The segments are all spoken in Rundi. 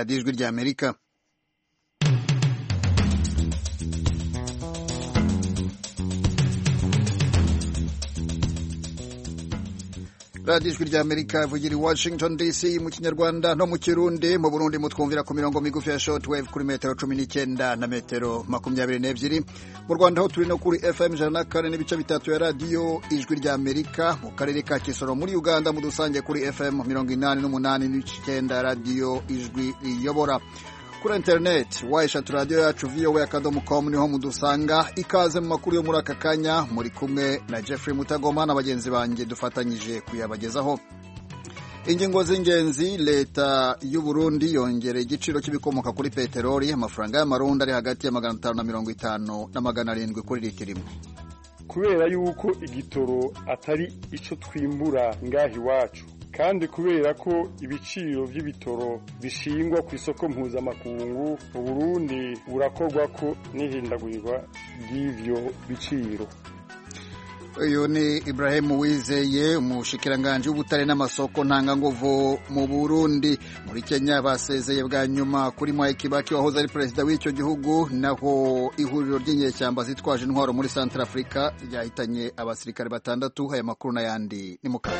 radiyo ijwi ry'Amerika. radiyo ijwi ry'Amerika ivugira i Washington DC mu kinyarwanda no mu kirundi. Mu Burundi mutwumvira ku mirongo migufi ya shortwave kuri metero 19 na metero 22. Mu Rwanda ho turi no kuri FM 104 n'ibice bitatu ya radiyo ijwi ry'Amerika. Mu karere ka Kisoro muri Uganda mudusange kuri FM 88 n'ibice 9 ya radiyo ijwi riyobora. Kuri internet waishat radio yacu voa.com niho mudusanga. Ikaze mu makuru yo muri aka kanya, muri kumwe na Jeffrey Mutagoma na bagenzi banjye dufatanyije kuyabagezaho. Ingingo z'ingenzi: leta y'u Burundi yongereye igiciro cy'ibikomoka kuri peteroli. Amafaranga y'amarundi ari hagati ya 550 na 700 kuri litiro imwe. Kubera yuko igitoro atari ico twimbura ngahi wacu, kandi kubera ko ibiciro by'ibitoro bishingwa ku isoko mpuzamakungu, u Burundi burakorwa ko n'ihindagurwa ry'ivyo biciro. Uyu ni Ibrahim Uwizeye, umushikiranganje w'ubutare n'amasoko ntanganguvu mu Burundi. Muri Kenya basezeye bwa nyuma kuri Mwai Kibaki wahoze ari perezida w'icyo gihugu, naho ihuriro ry'inyeshyamba zitwaje intwaro muri Central Africa ryahitanye abasirikare 6. Aya makuru n'ayandi ni mukaba.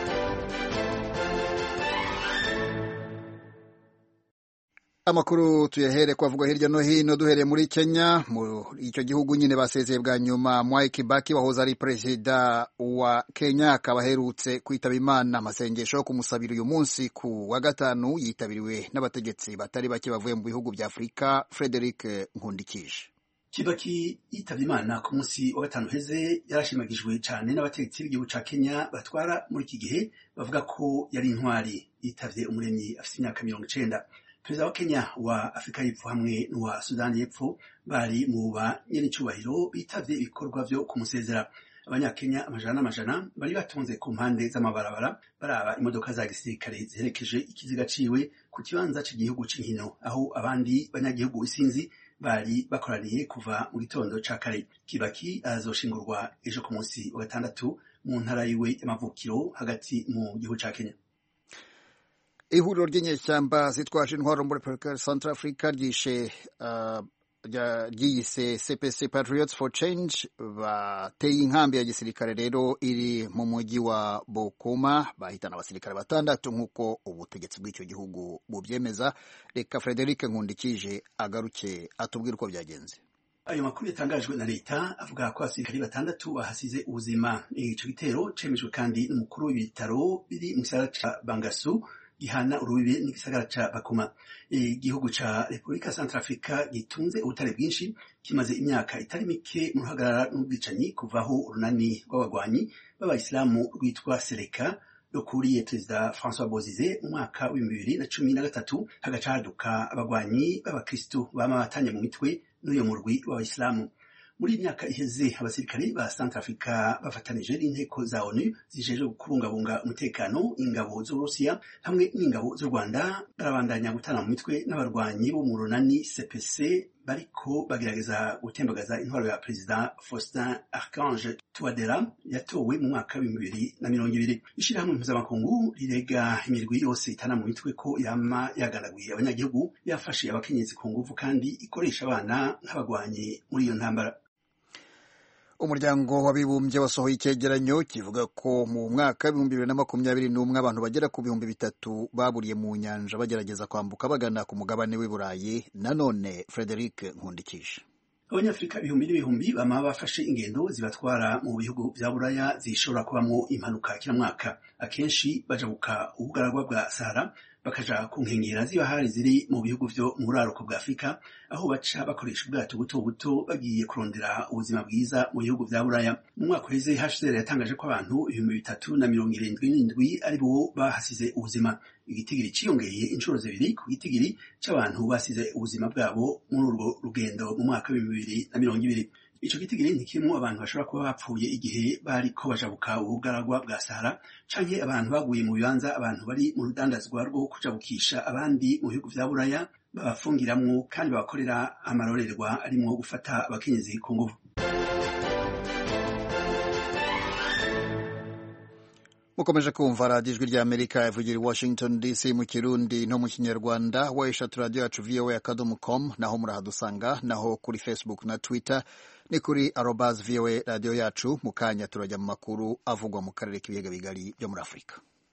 Amakuru tuyahere kwavuga hirya no hino, duhereye muri Kenya. Mu icyo gihugu nyine basezeye bwa nyuma Mwai Kibaki wahoze ari perezida wa Kenya, akaba aherutse kwitaba Imana. Amasengesho yo kumusabira uyu munsi ku wa gatanu yitabiriwe n'abategetsi batari bake bavuye mu bihugu bya Afurika. Frederic Nkundikije. Kibaki yitavye Imana ku munsi wa gatanu heze yarashimagijwe cyane n'abategetsi b'igihugu ca Kenya batwara muri iki gihe, bavuga ko yari intwari. Yitavye umuremyi afite imyaka 90. Perezida wa Kenya, wa Afrika y'Epfo hamwe n'uwa Sudani y'Epfo bari mu banyenicubahiro bitavye ibikorwa vyo kumusezera. Abanyakenya amajana n'amajana bari batonze ku mpande z'amabarabara baraba imodoka za gisirikare ziherekeje ikiziga ciwe ku kibanza cy'igihugu c'inkino, aho abandi banyagihugu isinzi bari bakoraniye kuva mu gitondo ca kare. Kibaki azoshingurwa ejo ku munsi wa gatandatu mu ntara yiwe y'amavukiro hagati mu gihugu ca Kenya. Ihuriro ry'inyeshyamba zitwaje intwaro muri Central Africa ryiyise CPC Patriots for Change bateye inkambi ya gisirikare rero iri mu mujyi wa Bokoma, bahitana abasirikare 6 nk'uko ubutegetsi bw'icyo gihugu bubyemeza. Reka Frederic Nkundikije agaruke atubwira uko byagenze. Ayo makuru yatangajwe na leta avuga ko abasirikari 6 bahasize ubuzima. Ico gitero cemejwe kandi n'umukuru w'ibitaro biri mu gisagara ca Bangasu gihana urubibe n'igisagara ca Bakoma. Igihugu ca Republika Central Africa gitunze ubutare bwinshi, kimaze imyaka itari mike mu ruhagarara n'ubwicanyi kuvaho urunani rw'abagwanyi b'abayisilamu rwitwa Seleka rukuriye Perezida François Bozize mu mwaka wa 2013, hagaca haduka abagwanyi b'abakristo bama batanye mu mitwe n'uyo murwi w'abayisilamu. Muri imyaka iheze abasirikari ba Central Africa bafatanije n'inteko za ONU zijejwe kubungabunga umutekano, ingabo z'Urusiya hamwe n'ingabo z'u Rwanda barabandanya gutana mu mitwe n'abarwanyi bo mu runani CPC bariko bagerageza gutembagaza intwaro ya Perezida Faustin Archange Touadera yatowe mu mwaka wa 2020. Ishirahamwe mpuzamakungu rirega imirwi yose itana mu mitwe ko yama yagaraguye abanyagihugu, yafashe abakenyezi ku nguvu kandi ikoresha abana nk'abagwanyi muri iyo ntambara. Umuryango w'abibumbye wasohoye icyegeranyo kivuga ko mu mwaka wa 2021 abantu bagera ku 3,000 baburiye mu nyanja bagerageza kwambuka bagana ku mugabane w'i Burayi. Nanone Frederic Nkundikije. Abanyafrika ibihumbi n'ibihumbi bama bafashe ingendo zibatwara mu bihugu vya Buraya zishobora kubamwo impanuka kila mwaka. Akenshi bajabuka ubugaragwa bwa Sahara bakaja ku nkengera z'ibahari ziri mu bihugu vyo mu buraruko bwa Afrika, aho baca bakoresha ubwato buto buto bagiye kurondera ubuzima bwiza mu bihugu vya Buraya. Mu mwaka uheze HCR yatangaje ko abantu 377 ari bo bahasize ubuzima. Igitigiri ciyongeye inshuro 2 ku gitigiri c'abantu basize ubuzima bwabo muri urwo rugendo mu mwaka wa 2020. Ico gitigiri ntikirimo abantu bashobora kuba bapfuye igihe bariko bajabuka ubugaragwa bwa Sahara, canke abantu baguye mu bibanza abantu bari mu rudandazwa rwo kujabukisha abandi mu bihugu vya Buraya babafungiramwo kandi babakorera amarorerwa arimwo gufata abakenyezi ku nguvu. mukomeje kumva radiyo ijwi rya Amerika ivugira i Washington DC mu Kirundi no mu Kinyarwanda, weshatu radiyo yacu voa.com, naho murahadusanga, naho kuri Facebook na Twitter ni kuri @voa radiyo yacu. Mu kanya turajya mu makuru avugwa mu karere k'ibiyaga bigari byo muri Afurika.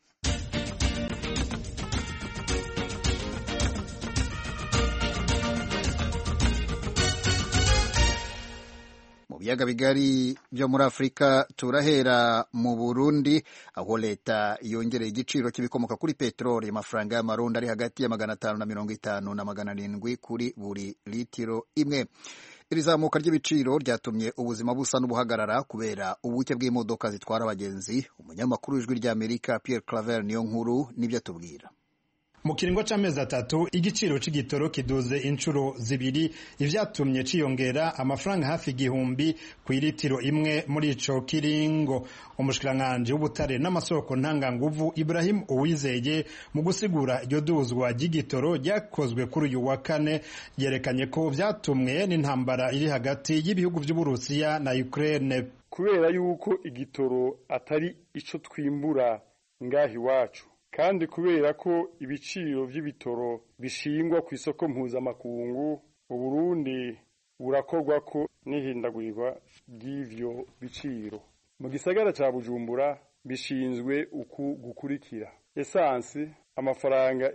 Mu biyaga bigari byo muri Afurika turahera mu Burundi, aho leta yongereye igiciro cy'ibikomoka kuri peteroli amafaranga y'amarundi ari hagati ya 550 na 700 kuri buri litiro imwe. Iri zamuka ry'ibiciro ryatumye ubuzima busa n'ubuhagarara kubera ubuke bw'imodoka zitwara abagenzi. Umunyamakuru w'ijwi rya Amerika Pierre Claver niyo nkuru nibyo atubwira. Mu kiringo c'amezi 3 igiciro c'igitoro kiduze inshuro zibiri, ivyatumye ciyongera amafaranga hafi 1,000 ku litiro imwe muri ico kiringo. Umushikiranganje w'ubutare n'amasoko ntanganguvu Ibrahim Uwizeye mu gusigura iryo duzwa ry'igitoro ryakozwe kuri uyu wa kane yerekanye ko vyatumwe n'intambara iri hagati y'ibihugu vy'Uburusiya na Ukraine. Kubera yuko igitoro atari ico twimbura ngahi wacu, kandi kubera ko ibiciro vy'ibitoro bishingwa ku isoko mpuzamakungu, Uburundi burakorwa ko n'ihindagurwa ry'ivyo biciro. Mu gisagara ca Bujumbura bishinzwe uku gukurikira: esansi amafaranga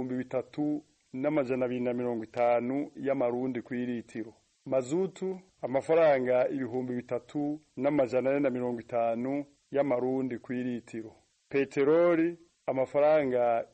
3,250 y'amarundi ku litiro, mazutu amafaranga 3,450 y'amarundi ku litiro, peteroli amafaranga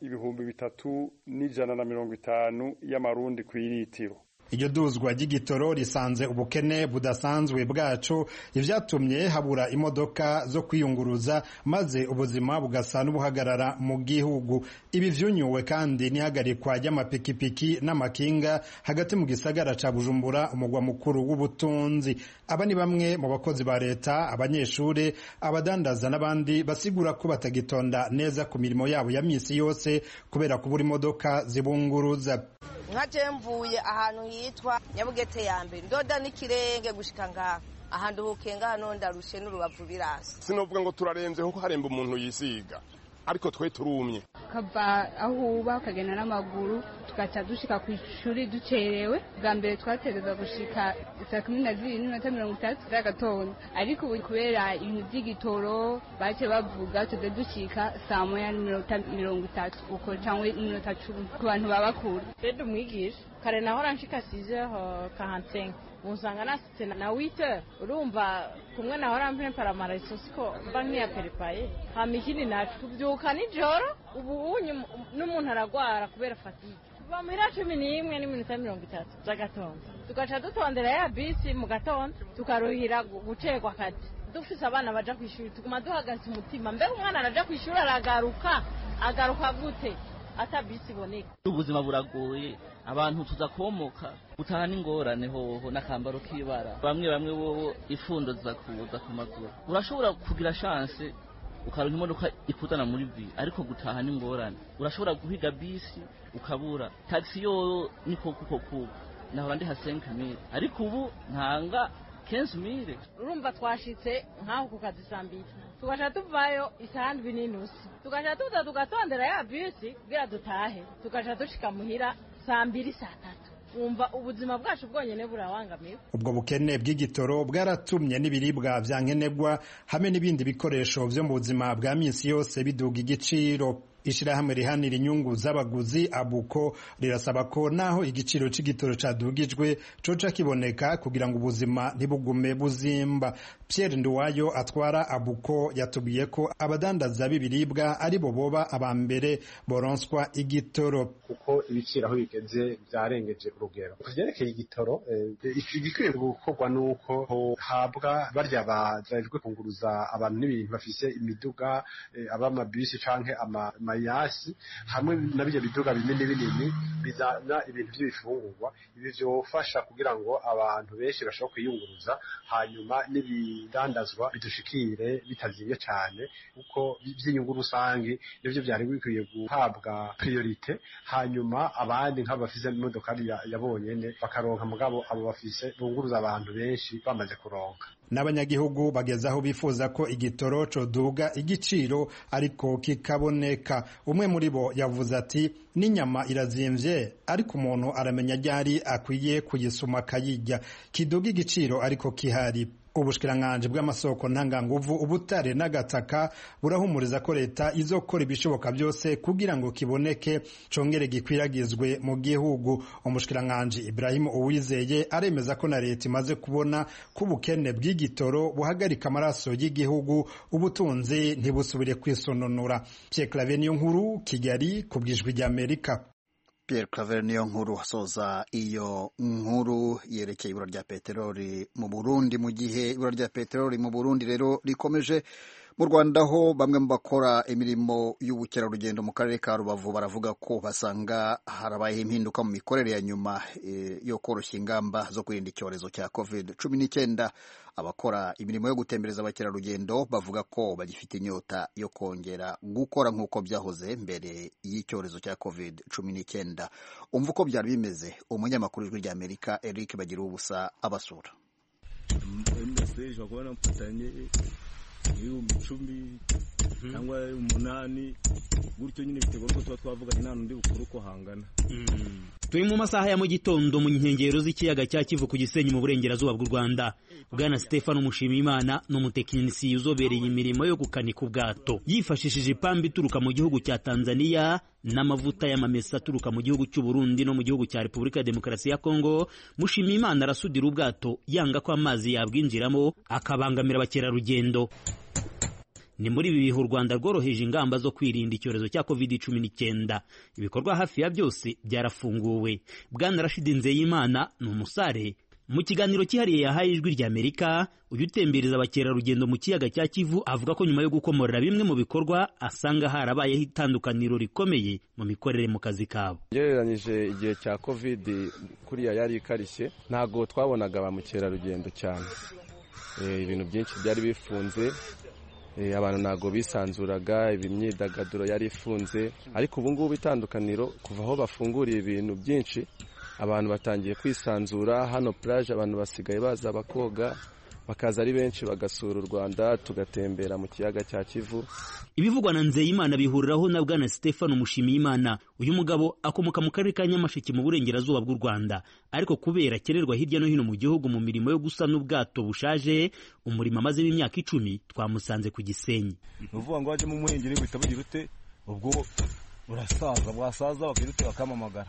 3,150 y'amarundi ku litiro. Iryo duzwa ry'igitoro risanze ubukene budasanzwe bwacu, ivyatumye habura imodoka zo kwiyunguruza maze ubuzima bugasa n'ubuhagarara mu gihugu. Ibi vyunyuwe kandi n'ihagarikwa ry'amapikipiki n'amakinga hagati mu gisagara ca Bujumbura, umugwa mukuru w'ubutunzi. Aba ni bamwe mu bakozi ba leta, abanyeshure, abadandaza n'abandi basigura ko batagitonda neza ku mirimo yabo ya misi yose kubera kubura imodoka zibunguruza. Nkaje mvuye ahantu hitwa Nyabugete ya mbere, ndoda n'ikirenge gushika ngaha, ahantu hukenga hano ndarushe n'urubavu birasa. Sinovuga ngo turarenze ho haremba umuntu yisiga, ariko twe turumye. Kava aho uba ukagenda n'amaguru tugaca dushika ku ishuri ducerewe. Bwa mbere twatereza gushika 12:30 z'agatondo, ariko ubu kubera ibintu by'igitoro bace bavuga tuze dushika 1:30 uko cyangwa 10 ku bantu babakuru. Rero umwigisha kare nahora nshika 6:45 musanga nasitse na 8 urumva kumwe nahora mpempara amaraso siko mba nkiya peripaye hamikini nacu tubyuka nijoro. Ubu n'umuntu aragwara kubera fatigue. Bamira 11:30 z'agatondo tugaca dutondera ya bisi mu gatondo tukaruhira gucegwa kati. Dufise abana baja kwishuri tuguma duhagaze umutima, mbe umwana araja kwishuri agaruka gute ata bisi boneka. Ubuzima buragoye, abantu tuzakomoka gutaha n'ingorane hoho n'akambaro k'ibara. Bamwe bo ifundo zizakuza ku maguru. Urashobora kugira chance ukaronka imodoka ikutana muri vi, ariko gutaha n'ingorane. Urashobora guhiga bisi ukabura. Taxi yo niko kuko naho ndi ha 5,000, ariko ubu ntanga 15,000. Urumva twashitse nkaho kukazisambira tugasha tuvayo 2:30 tugasha tuza tugatondera ya bisi kugira dutahe, tugasha dushika muhira 2:00-3:00. Umva ubuzima bwacu bwonyene burawangamiwe. Ubwo bukene bw'igitoro bwaratumye n'ibiribwa vyankenegwa hamwe n'ibindi bikoresho vyo mu buzima bwa misi yose biduga igiciro. Ishirahamwe rihanira inyungu z'abaguzi Abuko rirasaba ko naho igiciro c'igitoro cadugijwe coca kiboneka kugira ngo ubuzima ntibugume buzimba. Pierre Nduwayo atwara Abuko yatubiye ko abadandaza b'ibiribwa ari bo boba abambere boronswa igitoro, kuko ibiciro aho bigeze byarengeje urugero. Kuvyerekeye igitoro igikwiye gukorwa nuko habwa barya bajejwe kunguruza abantu n'ibintu bafise imiduga abamabisi canke mayasi hamwe na bijya biduga binini bizana ibintu by'ibifungurwa. Ibi byofasha kugira ngo abantu benshi bashobora kwiyunguruza, hanyuma n'ibidandazwa bidushikire bitazimye cyane, kuko by'inyungu rusange nivyo byari bikwiye guhabwa priorite, hanyuma abandi nk'abafise imodoka yabonyene bakaronka, mugabo abo bafise bunguruza abantu benshi bamaze kuronka. n'abanyagihugu bageze aho bifuza ko igitoro coduga igiciro ariko kikaboneka. Umwe muri bo yavuze ati n'inyama irazimvye ariko umuntu aramenya ryari akwiye kuyisuma akayirya, kiduga igiciro ariko kihari. Ubushikiranganje bw'amasoko ntanganguvu, ubutare n'agataka burahumuriza ko leta izokora ibishoboka byose kugira ngo kiboneke congere gikwiragizwe mu gihugu. Umushikiranganje Ibrahim Uwizeye aremeza ko na leta imaze kubona ko ubukene bw'igitoro buhagarika amaraso y'igihugu, ubutunzi ntibusubire kwisononora. Pierre Claver Niyonkuru, Kigali, kubwijwi rya Amerika. Pierre Claver Niyonkuru asoza iyo nkuru yerekeye ibura rya peteroli mu Burundi, mu gihe ibura rya peteroli mu Burundi rero rikomeje. Mu Rwanda ho bamwe mu bakora imirimo y'ubukerarugendo mu karere ka Rubavu baravuga ko basanga harabaye impinduka mu mikorere ya nyuma yo koroshya ingamba zo kwirinda icyorezo cya COVID-19. Abakora imirimo yo gutembereza abakerarugendo bavuga ko bagifite inyota yo kongera gukora nk'uko byahoze mbere y'icyorezo cya COVID-19. Umva uko byari bimeze umunyamakuru w'Ijwi rya Amerika Eric Bagiruwubusa abasura. ibihumbi 10 cyangwa 8 gutyo nyine biterwa nuko tuba twavuganye nta n'undi bukuru ko hangana. Turi mu masaha ya mu gitondo mu nkengero z'ikiyaga cya Kivu ku Gisenyi mu burengerazuba bw'u Rwanda. Bwana Stefano Mushimiyimana n'umutekinisiye uzobereye imirimo yo gukanika ubwato yifashishije ipambi ituruka mu gihugu cya Tanzania n'amavuta y'amamesa aturuka mu gihugu cy'u Burundi no mu gihugu cya Repubulika ya Demokarasi ya Kongo. Mushimiyimana arasudira ubwato yanga ko amazi yabwinjiramo akabangamira abakerarugendo. Ni muri ibi bihe u Rwanda rworoheje ingamba zo kwirinda icyorezo cya COVID-19. Ibikorwa hafi ya byose byarafunguwe. Bwana Rashid Nzeyimana ni umusare. Mu kiganiro cyihariye yahaye Ijwi rya Amerika, uyu utembereza abakerarugendo mu kiyaga cya Kivu avuga ko nyuma yo gukomorera bimwe mu bikorwa asanga harabayeho itandukaniro rikomeye mu mikorere mu kazi kabo. Gereranyije igihe cya COVID kuriya yari ikarishye, ntago twabonaga ba mukerarugendo cyane. Ibintu byinshi byari bifunze, abantu ntago bisanzuraga, imyidagaduro yari ifunze, ariko ubu ngubu itandukaniro kuva aho bafunguriye ibintu byinshi, abantu batangiye kwisanzura. Hano plage abantu basigaye baza bakoga, bakaza ari benshi bagasura u Rwanda, tugatembera mu kiyaga cya Kivu. Ibivugwa na Nzeyimana bihuriraho na Bwana Stefano Mushimiyimana. Uyu mugabo akomoka mu karere ka Nyamasheke mu burengerazuba bw'u Rwanda, ariko kubera akererwa hirya no hino mu gihugu mu mirimo yo gusana ubwato bushaje, umurimo amaze imyaka 10 twamusanze ku Gisenyi. Uvuga ngo waje mu muhengeri guhita bugira ute, ubwo urasaza, bwasaza bakirute bakamamagara.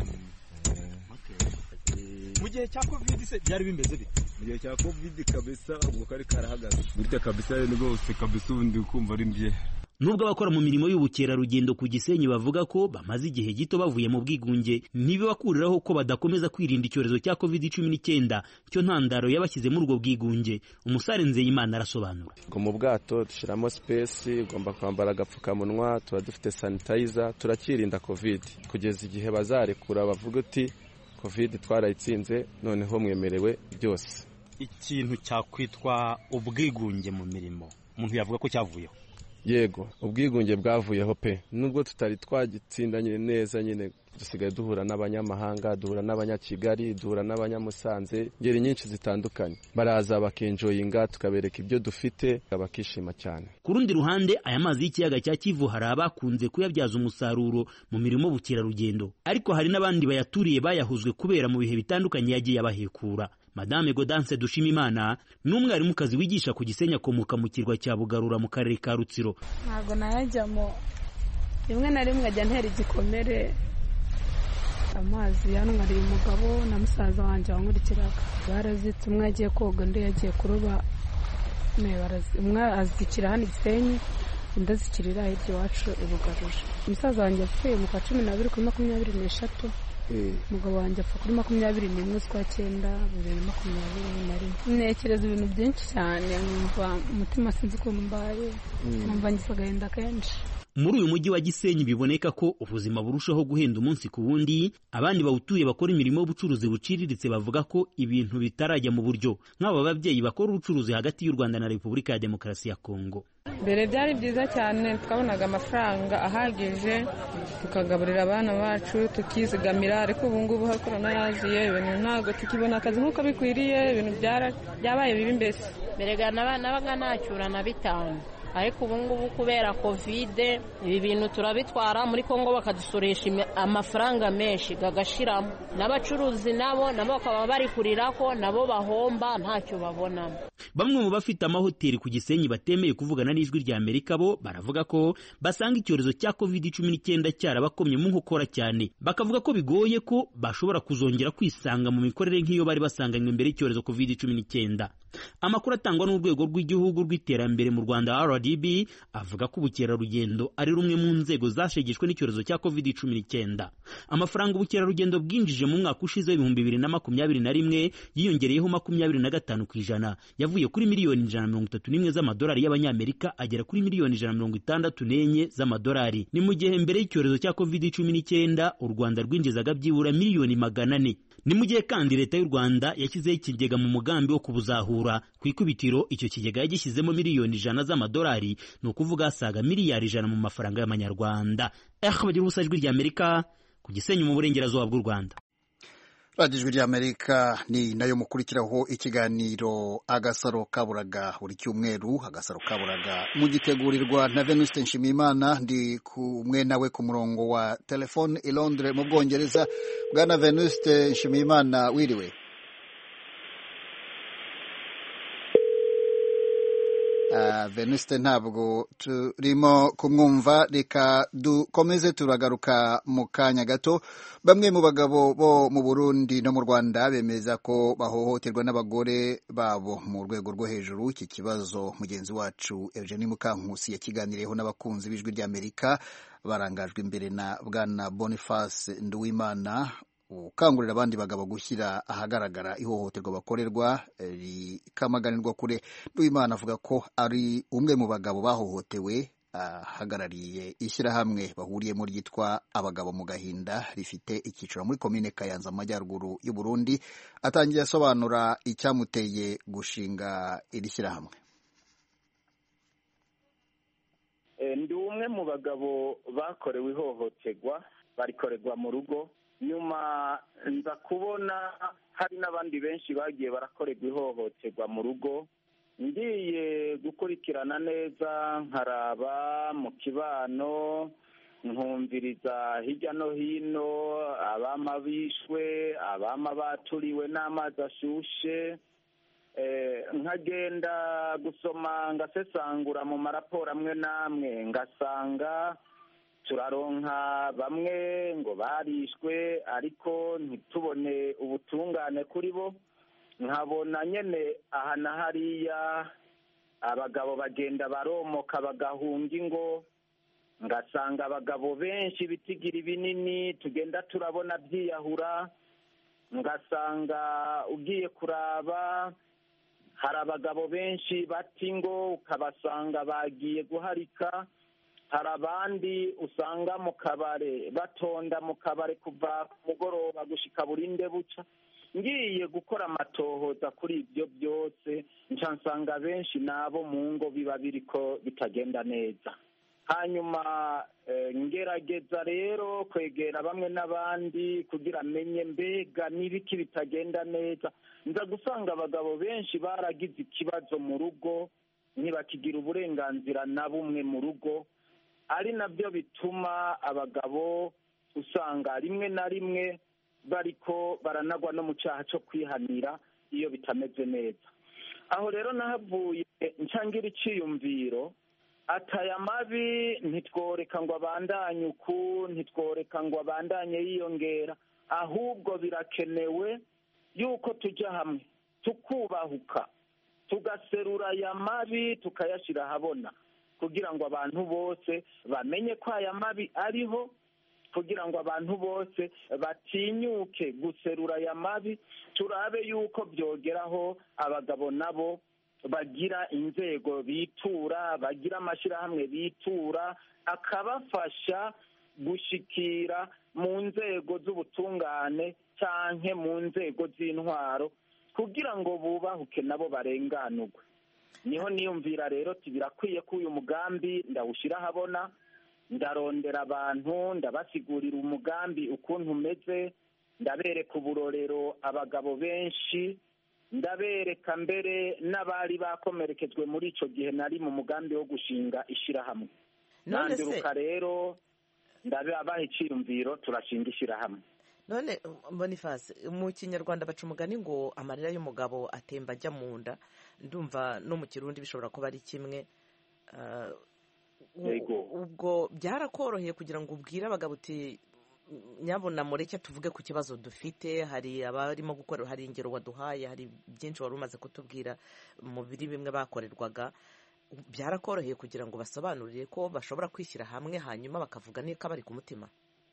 Mu gihe cya COVID se byari bimeze bite? Mu gihe cya COVID kabisa ubwo kari karahagaze. Burya kabisa rwose kabisa ubundi kumva ari mbye. Nubwo abakora mu mirimo y'ubukerarugendo ku Gisenyi bavuga ko bamaze igihe gito bavuye mu bwigunge, ntibibakuriraho ko badakomeza kwirinda icyorezo cya COVID-19 cyo ntandaro yabashyize muri ubwo bwigunge. Umusare Nzeyimana arasobanura. Ngo mu bwato dushiramo space, ugomba kwambara agapfukamunwa, tuba dufite sanitizer, turakirinda COVID kugeza igihe bazarekura bavuga uti COVID twarayitsinze, noneho mwemerewe byose. Ikintu cyakwitwa ubwigunge mu mirimo umuntu yavuga ko cyavuyeho. Yego, ubwigunge bwavuyeho pe. Nubwo tutari twagitsindanye neza, nyine dusigaye duhura n'abanyamahanga, duhura n'abanyakigali, duhura n'abanyamusanze, ngeri nyinshi zitandukanye. Baraza bakenjoyinga, tukabereka ibyo dufite, bakishima cyane. Ku rundi ruhande, aya mazi y'ikiyaga cya Kivu hari abakunze kuyabyaza umusaruro mu mirimo y'ubukerarugendo, ariko hari n'abandi bayaturiye bayahuzwe kubera mu bihe bitandukanye yagiye abahekura. Madame Godance Dushimimana n'umwarimukazi wigisha ku Gisenyi akomoka mu kirwa cya Bugarura mu karere ka Rutsiro. Ntago nayajyamo, rimwe na rimwe ajya ntera igikomere. Amazi yanwariye umugabo na musaza wanjye wankurikiraga, barazitse, umwe agiye koga undi yagiye kuroba, umwe azikira hano Gisenyi, undi azikirira hirya iwacu i Bugarura. Umusaza wanjye yapfuye mu kwa 12 kuri 23. Umugabo wanjye apfa kuri 21 z'ukwa 9 2021. Ntekereza ibintu byinshi cyane, numva umutima sinzi ukuntu mbaye, numva ngize agahinda kenshi. muri uyu mujyi wa Gisenyi biboneka ko ubuzima burushaho guhenda umunsi ku wundi. Abandi bawutuye bakora imirimo y'ubucuruzi buciriritse bavuga ko ibintu bitarajya mu buryo, nk'aba babyeyi bakora ubucuruzi hagati y'u Rwanda na Repubulika ya Demokarasi ya Kongo. Mbere byari byiza cyane, twabonaga amafaranga ahagije tukagaburira abana bacu tukizigamira, ariko ubu ngubu ha korona yaziye ibintu ntabwo tukibona akazi nk'uko bikwiriye, ibintu byabaye bibi. Mbese mbere nabaga nacyura na 5, ariko ubu ngubu kubera kovide ibi bintu turabitwara muri Kongo bakadusoresha amafaranga menshi gagashiramo, n'abacuruzi nabo bakaba bari kurira ko nabo bahomba ntacyo babonamo. Bamwe mu bafite amahoteli ku Gisenyi batemeye kuvugana n'Ijwi rya Amerika bo baravuga ko basanga icyorezo cya COVID-19 cyarabakomye mu nkokora cyane, bakavuga ko bigoye ko bashobora kuzongera kwisanga mu mikorere nk'iyo bari basanganywe mbere y'icyorezo COVID-19. Amakuru atangwa n'urwego rw'igihugu rw'iterambere mu Rwanda RDB avuga ko ubukerarugendo ari rumwe mu nzego zashegeshwe n'icyorezo cya COVID-19. Amafaranga ubukerarugendo bwinjije mu mwaka ushize 2021 yiyongereyeho 25% yavuye kuri miliyoni 131 z'amadolari y'abanyamerika agera kuri miliyoni 164 z'amadolari. Ni mu gihe mbere y'icyorezo cya COVID-19 u Rwanda rwinjizaga byibura miliyoni 400. Ni mu gihe kandi leta y'u Rwanda yashyizeho ikigega mu mugambi wo kubuzahura. Ku ikubitiro icyo kigega yagishyizemo miliyoni 100 z'amadolari, ni ukuvuga asaga miliyari 100 mu mafaranga y'amanyarwanda. Bagira ubusa Ijwi rya Amerika ku Gisenyi mu burengerazuba bw'u Rwanda. Ijwi rya Amerika ni nayo mukurikiraho ikiganiro Agasaro Kaburaga buri cyumweru. Agasaro Kaburaga mugitegurirwa na Venuste Nshimiyimana, ndi kumwe nawe ku murongo wa telefone i Londres mu Bwongereza. Bwana Venuste Nshimiyimana, wiriwe? Venuste ntabwo turimo kumwumva, reka dukomeze turagaruka mu kanya gato. Bamwe mu bagabo bo mu Burundi no mu Rwanda bemeza ko bahohoterwa n'abagore babo mu rwego rwo hejuru. Iki kibazo mugenzi wacu Eugenie Mukankusi yakiganiriyeho n'abakunzi b'Ijwi rya Amerika, barangajwe imbere na Bwana Boniface Nduwimana ukangurira abandi bagabo gushyira ahagaragara ihohoterwa bakorerwa rikamaganirwa kure. Nduwimana avuga ko ari umwe mu bagabo bahohotewe, ahagarariye ishyirahamwe bahuriyemo ryitwa Abagabo mu Gahinda, rifite icyicaro muri komine Kayanza mu majyaruguru y'u Burundi. Atangiye asobanura icyamuteye gushinga iri shyirahamwe. Ndi umwe mu bagabo bakorewe ihohoterwa, barikorerwa mu rugo. Nyuma nza kubona hari n'abandi benshi bagiye barakorerwa ihohoterwa mu rugo. Ngiye gukurikirana neza, nkaraba mu kibano, nkumviriza hirya no hino abama bishwe, abama baturiwe n'amazi ashushe. Nkagenda gusoma ngasesangura mu maraporo amwe n'amwe, ngasanga turaronka bamwe ngo barishwe ariko ntitubone ubutungane kuri bo. Nkabona nyene aha na hariya abagabo bagenda baromoka bagahunga ingo, ngasanga abagabo benshi bitigira binini tugenda turabona byiyahura. Ngasanga ugiye kuraba hari abagabo benshi bata ingo ukabasanga bagiye guharika. Hari abandi usanga mu kabare batonda mu kabare kuva ku mugoroba gushika burinde buca. Ngiye gukora amatohoza kuri ibyo byose nsanga benshi nabo mu ngo biba biriko bitagenda neza. Hanyuma ngerageza rero kwegera bamwe n'abandi kugira menye mbega n'ibiki bitagenda neza. Nza gusanga abagabo benshi baragize ikibazo mu rugo, ntibakigira uburenganzira na bumwe mu rugo. Ari nabyo bituma abagabo usanga rimwe na rimwe bariko baranagwa no mu cyaha cyo kwihanira iyo bitameze neza. Aho rero nahavuye ncangira iciyumviro, ataya mabi ntitworeka ngo abandanye uku, ntitworeka ngo abandanye yiyongera, ahubwo birakenewe yuko tujya hamwe tukubahuka, tugaserura aya mabi tukayashyira ahabona, kugira ngo abantu bose bamenye ko aya mabi ariho, kugira ngo abantu bose batinyuke guserura aya mabi. Turabe yuko byogeraho abagabo nabo bagira inzego bitura, bagira amashyirahamwe bitura, akabafasha gushikira mu nzego z'ubutungane canke mu nzego z'intwaro kugira ngo bubahuke nabo barenganurwe. Niho niyumvira rero birakwiye ko uyu mugambi ndawushyira ahabona, ndarondera abantu ndabasigurira umugambi ukuntu umeze, ndabereka uburorero abagabo benshi, ndabereka mbere n'abari bakomerekejwe muri ico gihe nari mu mugambi wo gushinga ishirahamwe. Nandiruka rero ndabaha iciyumviro turashinga ishirahamwe. None Boniface, mu Kinyarwanda baca umugani ngo amarira y'umugabo atemba ajya mu nda, ndumva no mu Kirundi bishobora kuba ari kimwe. Ubwo byarakoroheye kugira ngo ubwire abagabo uti nyabona mureke tuvuge ku kibazo dufite, hari abarimo gukora, hari ingero waduhaye, hari byinshi wari umaze kutubwira mu biri bimwe bakorerwaga, byarakoroheye kugira ngo basobanurire ko bashobora kwishyira hamwe hanyuma bakavuga niko bari ku mutima?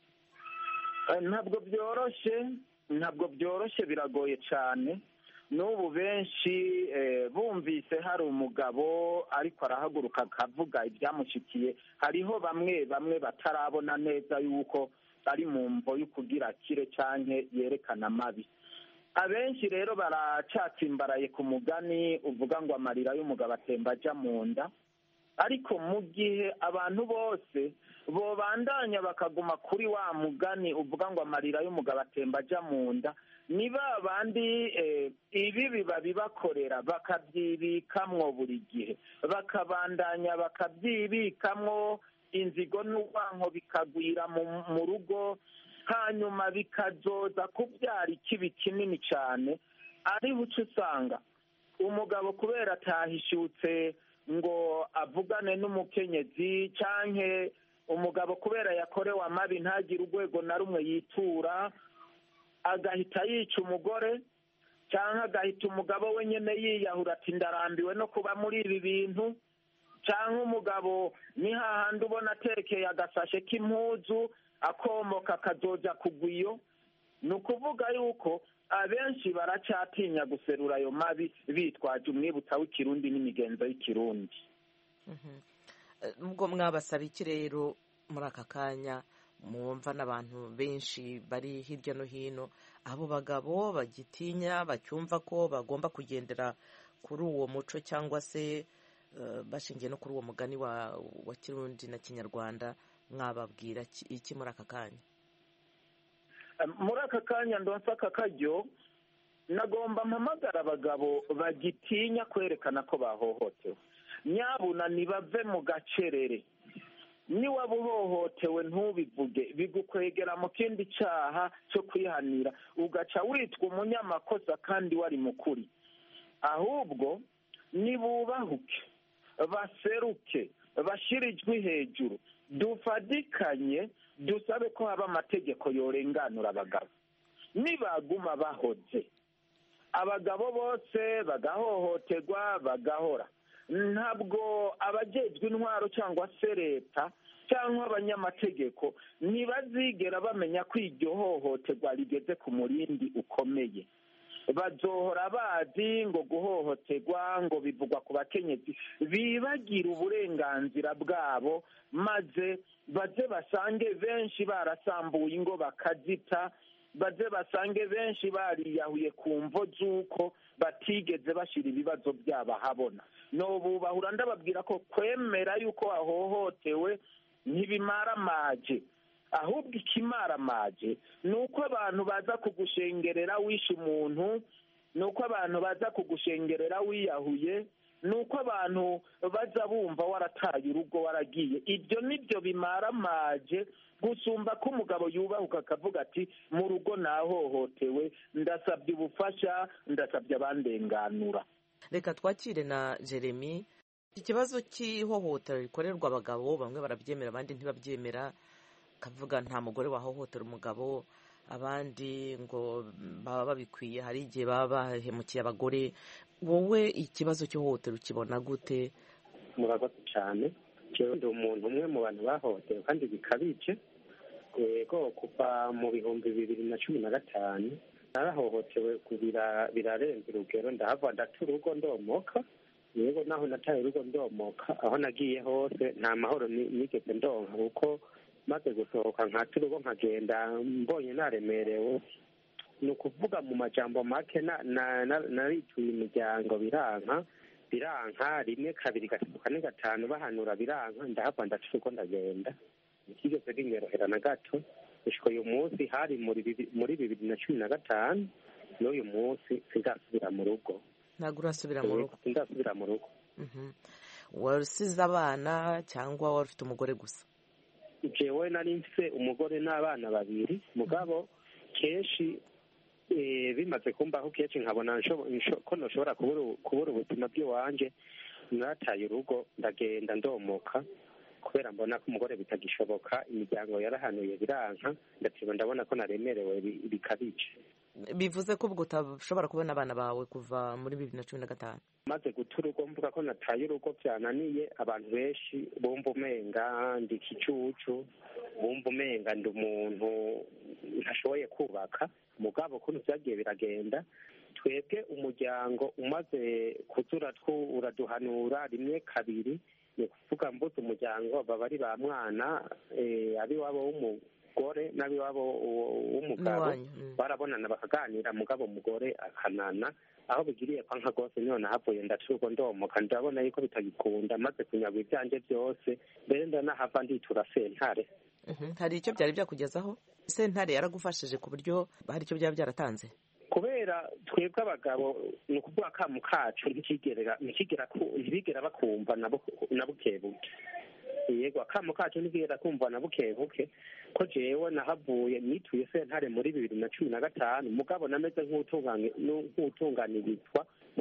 ntabwo byoroshye biragoye cyane. N'ubu benshi bumvise hari umugabo ariko arahaguruka akavuga ibyamushikiye, hariho bamwe batarabona neza yuko ari mu mvo y'ukugira kire cyane yerekana amabi. Abenshi rero baracatsimbaraye ku mugani uvuga ngo amarira y'umugabo atemba ajya mu nda, ariko mu gihe abantu bose bobandanya bakaguma kuri wa mugani uvuga ngo amarira y'umugabo atemba ajya mu nda, ni ba bandi ibibi babibakorera bakabyibikamwo buri gihe, bakabandanya bakabyibikamwo, inzigo n'urwanko bikagwira mu rugo, hanyuma bikazoza kubyara ikibi kinini cyane. Ariho uca usanga umugabo kubera atahishutse ngo avugane n'umukenyezi, canke umugabo kubera yakorewe amabi ntagire urwego na rumwe yitura, agahita yica umugore, cyangwa agahita umugabo we nyine yiyahura ati ndarambiwe no kuba muri ibi bintu, cyangwa umugabo ni hahandi ubona atekeye agasashe k'impuzu akomoka akazoja kugwiyo. Ni ukuvuga yuko abenshi baracyatinya guserura ayo mabi bitwaje umwibutsa w'ikirundi n'imigenzo y'ikirundi. Ubwo mwabasaba iki rero muri aka kanya mwumva n'abantu benshi bari hirya no hino, abo bagabo bagitinya bacyumva ko bagomba kugendera kuri uwo muco cyangwa se bashingiye no kuri uwo mugani wa Kirundi na Kinyarwanda, mwababwira iki muri aka kanya? Muri aka kanya ndonsa aka karyo nagomba mpamagara abagabo bagitinya kwerekana ko bahohotewe, nyabuna nibave mu gacerere. Niwaba uhohotewe ntubivuge, bigukwegera mu kindi cyaha cyo kwihanira, ugaca witwa umunyamakosa kandi wari mukuri. Ahubwo nibubahuke, baseruke, bashire ijwi hejuru, dufadikanye dusabe ko haba amategeko yorenganura abagabo. Nibaguma bahoze, abagabo bose bagahohoterwa bagahora, ntabwo abajejwe intwaro cyangwa se leta cyangwa abanyamategeko ntibazigera bamenya ko iryo hohoterwa rigeze ku murindi ukomeye. Bazohora bazi ngo guhohoterwa ngo bivugwa ku bakenyezi, bibagira uburenganzira bwabo, maze baze basange benshi barasambuye ingo bakazita, baze basange benshi bariyahuye ku mvo z'uko batigeze bashira ibibazo byabo ahabona. Nobubahura ndababwira ko kwemera yuko wahohotewe ntibimaramaje, ahubwo ikimaramaje ni uko abantu baza kugushengerera wishe umuntu, ni uko abantu baza kugushengerera wiyahuye, ni uko abantu baza bumva warataye urugo waragiye. Ibyo nibyo bimaramaje gusumba ko umugabo yubahuka akavuga ati mu rugo nahohotewe, ndasabye ubufasha, ndasabye abandenganura. Reka twakire na Jeremy. Ikibazo cy'ihohotera rikorerwa abagabo, bamwe barabyemera abandi ntibabyemera, kavuga nta mugore wahohotera umugabo, abandi ngo baba babikwiye, hari igihe baba bahemukiye abagore. Wowe ikibazo cy'ihohotera ukibona gute? Murakoze cyane. Jewe ndi umuntu umwe mu bantu bahohotewe kandi bikabije. Yego, kuva mu 2015 narahohotewe birarenze urugero, ndahava ndata urugo ndomoka, yego naho nataye urugo ndomoka aho nagiye hose nta mahoro nigeze ndonka kuko maze gusohoka nkata urugo nkagenda mbonye naremerewe ni ukuvuga mu majambo make narituye imiryango biranka rimwe kabiri gatatu kane gatanu bahanura biranka ndahava ndaca uko ndagenda ntikigeze binyorohera na gato gushika uyu munsi hari muri 2015 n'uyu munsi sindasubira mu rugo. Ntabwo urasubira mu rugo? Sindasubira mu rugo. Wasize abana cyangwa wari ufite umugore gusa? Jewe nari mfise umugore n'abana babiri mugabo kenshi bimaze kumbaho kenshi nkabona ko ntushobora kubura ubuzima bw'iwanje nataye urugo ndagenda ndomoka kubera mbona ko umugore bitagishoboka imiryango yarahanuye biranka ndatiba ndabona ko naremerewe bikabije. Bivuze ko ubwo utashobora kubona abana bawe kuva muri 2015? Maze guta urugo mvuga ko nataye urugo byananiye abantu benshi bumva umenga ndi ikicucu bumva umenga ndi umuntu ntashoboye kubaka mugabo kuntu byagiye biragenda twebwe umuryango umaze kuzura uraduhanura rimwe kabiri ni kuvuga mbuze umuryango baba ari ba mwana abiwabo w'umugore n'abiwabo w'umugabo barabonana bakaganira mugabo umugore akanana aho bigiriye kwa nka gose niho nahavuye ndacuruko ndomoka ndabona yuko bitagikunda maze kunyagwa ibyanje byose mbere ndanahava nditura sentare. Hari icyo byari byakugezaho? Sentare yaragufashije ku buryo hari icyo byaba byaratanze? Kubera twebwe abagabo ni ukuvuga akamu kacu ntibigera bakumva na bukebuke. Yego akamu kacu ntibigera kumva na bukebuke ko jewe nahavuye nituye sentare muri 2015 mugabo nameze nk'utunganirizwa mu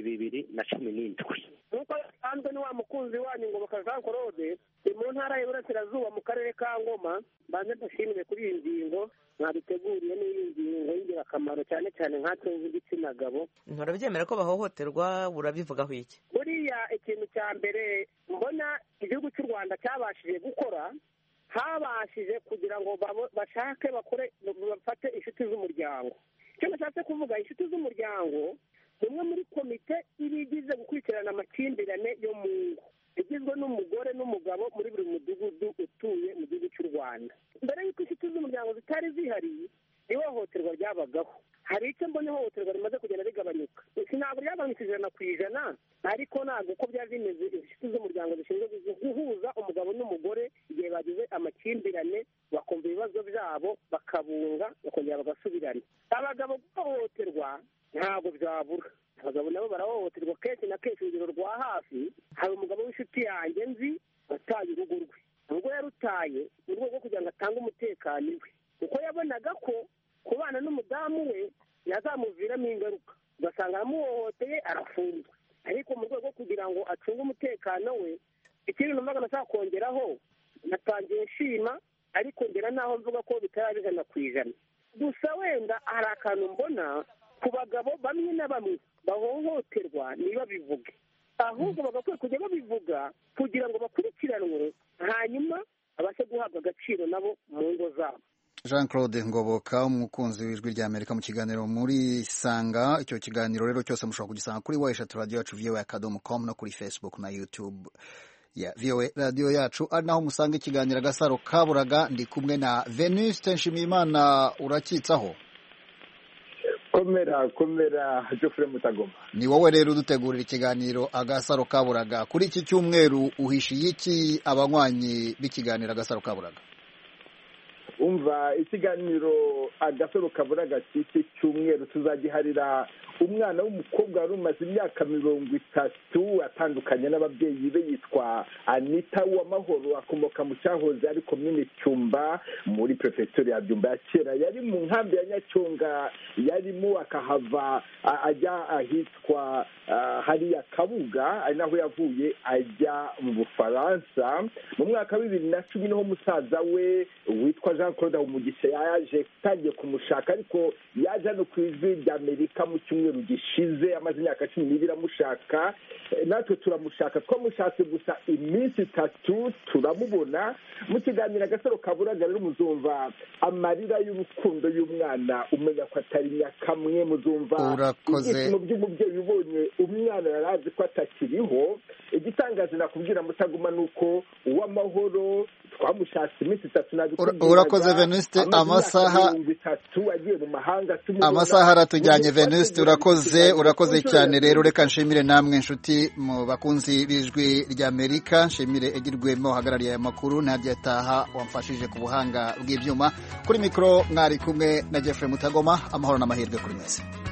2017. Nuko sanzwe ni wa mukunzi wanyu ngo bakazakorode mu ntara y'Iburasirazuba mu karere ka Ngoma banze dushimire kuri iyi ngingo mwabiteguriye n'iyi ngingo y'ingirakamaro cyane cyane nkatwe nk'igitsina gabo. Nturabyemera ko bahohoterwa urabivugaho iki? Buriya ikintu cya mbere mbona igihugu cy'u Rwanda cyabashije gukora habashije kugira ngo bashake bafate inshuti z'umuryango. Icyo nashatse kuvuga inshuti z'umuryango umwe muri komite ibigize gukurikirana amakimbirane yo mu ngo igizwe n'umugore n'umugabo muri buri mudugudu utuye mu gihugu cy'u Rwanda. Mbere y'uko inshuti z'umuryango zitari zihari ihohoterwa ryabagaho. Hari icyo mbona ihohoterwa rimaze kugenda rigabanyuka. Ntabwo ryagabanutse 100%, ariko ntabwo uko byari bimeze inshuti z'umuryango zishinzwe guhuza umugabo n'umugore igihe bagize amakimbirane bakumva ibibazo byabo bakabunga bakongera bagasubirana. Abagabo guhohoterwa ntabwo byabura. Abagabo nabo barahohoterwa kenshi na kenshi. Urugero rwa hafi hari umugabo w'inshuti yanjye nzi wataye urugo rwe. Ubwo yarutaye mu rwego rwo kugira ngo atange umutekano iwe kuko yabonaga ko kubana n'umudamu we yazamuviramo ingaruka ugasanga aramuhohoteye arafunzwe. Ariko mu rwego rwo kugira ngo acunge umutekano we ikindi numvaga nashaka kongeraho natangiye nshima ariko ngera naho mvuga ko bitari 100%. Gusa wenda hari akantu mbona ku bagabo bamwe na bamwe bahohoterwa niba bivuge ahubwo bagakwiye kujya babivuga kugira ngo bakurikiranwe hanyuma abashe guhabwa agaciro nabo mu ngo zabo. Jean Claude Ngoboka umukunzi w'ijwi rya Amerika mu kiganiro muri Sanga. Icyo kiganiro rero cyose mushobora kugisanga kuri website radio yacu voa.com no kuri Facebook na YouTube ya VOA radio yacu ari naho musanga ikiganiro Agasaro Kaburaga. Ndi kumwe na Venuste Nshimiyimana. Urakitsaho? Komera Geoffrey Mutagoma. Ni wowe rero udutegurira ikiganiro Agasaro Kaburaga. Kuri iki cyumweru uhishiye iki abanywanyi b'ikiganiro Agasaro Kaburaga? Umva ikiganiro Agasaro Kaburaga cy'iki cyumweru tuzagiharira umwana w'umukobwa wari umaze imyaka 30 atandukanye n'ababyeyi be yitwa Anita Uwamahoro akomoka mu cyahoze ari komine Cyumba muri prefecture ya Byumba ya kera. Yari mu nkambi ya Nyacyonga yarimo akahava ajya ahitwa hariya Kabuga ari naho yavuye ajya mu Bufaransa. Mu mwaka wa 2010 niho musaza we witwa Jean Claude Umugisha yaje tagiye kumushaka ariko yaje no ku ijwi rya Amerika mu cyumweru gishize amaze imyaka 12 amushaka natwe turamushaka, twamushatse gusa iminsi 3 turamubona. Mu kiganiro Agasaro Kaburaga rero muzumva amarira y'urukundo y'umwana umenya ko atari nyakamwe, muzumva ibyishimo by'umubyeyi ubonye umwana yarazi ko atakiriho. Igitangaje nakubwira Mutaguma nuko uw'amahoro twamushatse iminsi 3 urakoze Venuste, amasaha aratujyanye Venuste, urakoze cyane. Rero reka nshimire namwe nshuti mu bakunzi b'ijwi ry'Amerika, nshimire Egirwemo hagarariye aya makuru, Nadia Taha wamfashije ku buhanga bw'ibyuma, kuri mikoro mwari kumwe na Jeffrey Mutagoma. Amahoro n'amahirwe kuri mwese.